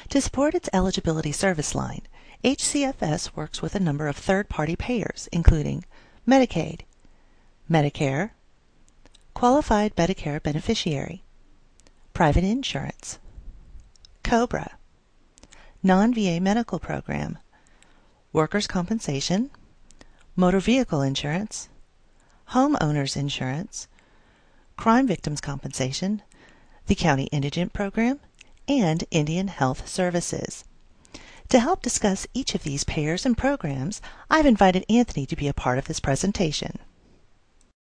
To support its eligibility service line, HCFS works with a number of third-party payers, including Medicaid, Medicare, Qualified Medicare Beneficiary, Private Insurance, COBRA, Non-VA Medical Program, Workers' Compensation, Motor Vehicle Insurance, Homeowners Insurance, Crime Victims Compensation, the County Indigent Program, and Indian Health Services. To help discuss each of these payers and programs, I've invited Anthony to be a part of this presentation.